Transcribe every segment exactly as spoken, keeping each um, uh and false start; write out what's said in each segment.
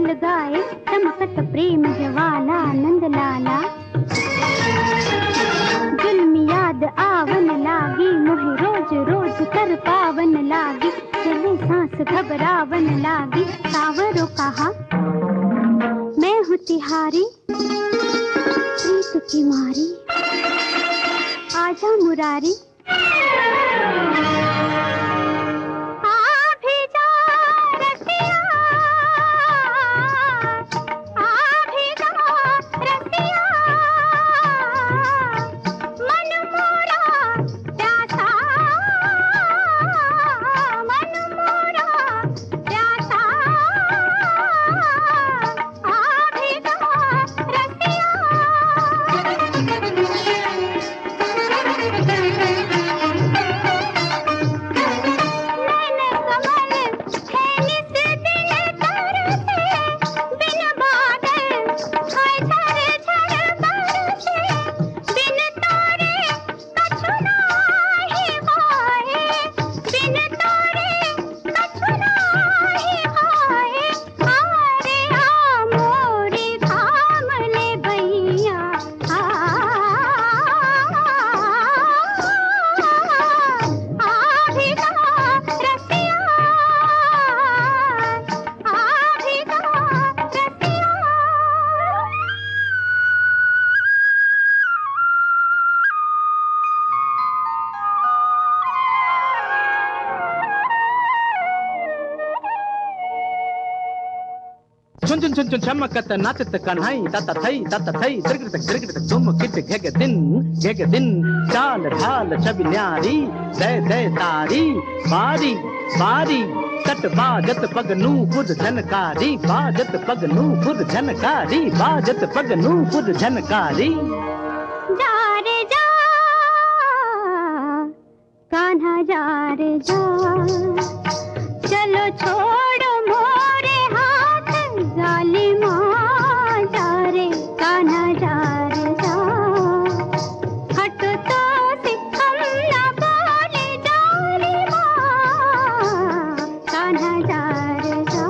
कोयल गाए, चमकत प्रेम ज्वाला नंद लाला। जुल्म याद आवन लागी, मोहे रोज रोज कर पावन लागी, चले सांस घबरावन लागी। सावरो कहा मैं हूँ तिहारी, प्रीत की मारी, आजा मुरारी। चुन चुन चुन चुन चमकत नाचत कन्हाई, तत थई तत थई तिरगिट तिरगिट तुम किट घेग दिन घेग दिन। चाल ढाल छवि न्यारी, दय दय तारी, बारी बारी। तट बाजत पगनू खुद झनकारी, बाजत पगनू खुद झनकारी, बाजत पगनू खुद झनकारी। जा रे जा कान्हा जा रे जा, चलो छोड़ो मोरे हाथ जालिमा। जा रे कान्हा जा रे जा, हट तो से हम ना बोले जालिमा। कान्हा जा रे जा,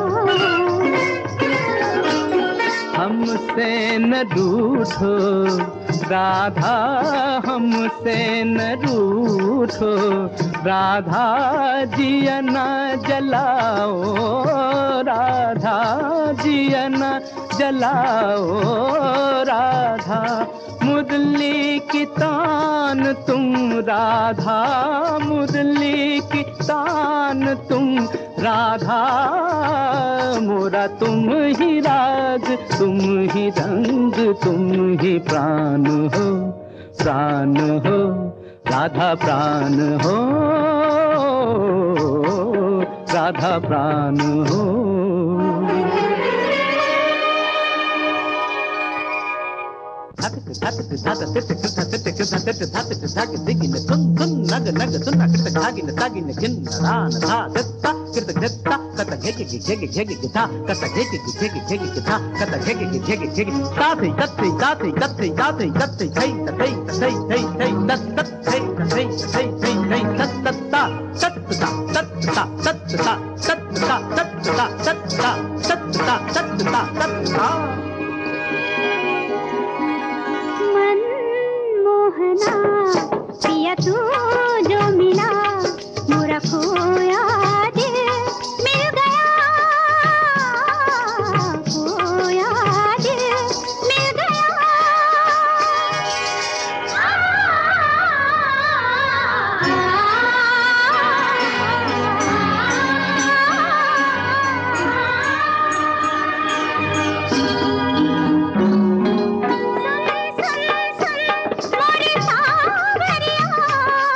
हमसे न रूठो राधा, हमसे न रूठो राधा, जिया न जलाओ राधा, जिया न जलाओ राधा। मुरली की तान तुम राधा, मुरली की तान तुम राधा। मोरा तुम ही राग, तुम ही रंग, तुम ही प्राण हो, प्राण हो राधा, प्राण हो राधा, प्राण हो। नग नग सुना कृत खागिन तागिन गिन्न रान धा दत्ता कृत दत्ता कत घेगे घेगे घेगे गिथा कत घेगे घेगे घेगे गिथा कत घेगे घेगे घेगे ताते तत्ते ताते तत्ते ताते तत्ते थई तत्ते तत्ते थई थई तत तत थई तत्ते थई थई थई तत तत्ता तत्ता तत्ता तत्ता तत्ता तत्ता तत्ता तत्ता तत्ता तत्ता। पिया तू जो मिला, मोरा खोया दिल मिल गया, खोया दिल मिल गया। सुन सुन सुन मोरे सावरिया,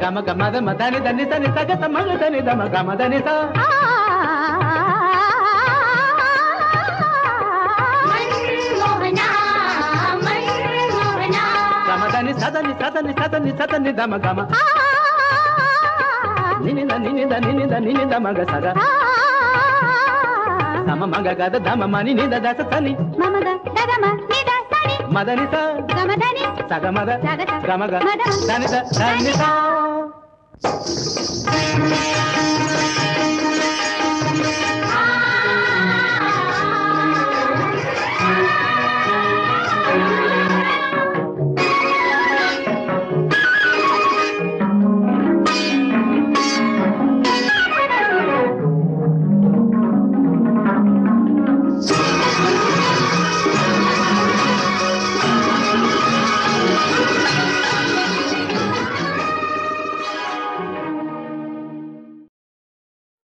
గమ గమ దమ దని దని దని సగ మగ దని దమ గమ దని స గమ దని సదని సదని సదని సదని దమ గమ నినిద నినిద నినిద నినిద మగ సగ సమ మగ గద దమ మని నిద దస సని మమగ దగమ నిద సని మదని స గమదని సగ మద సగ గమగ దని ద దని స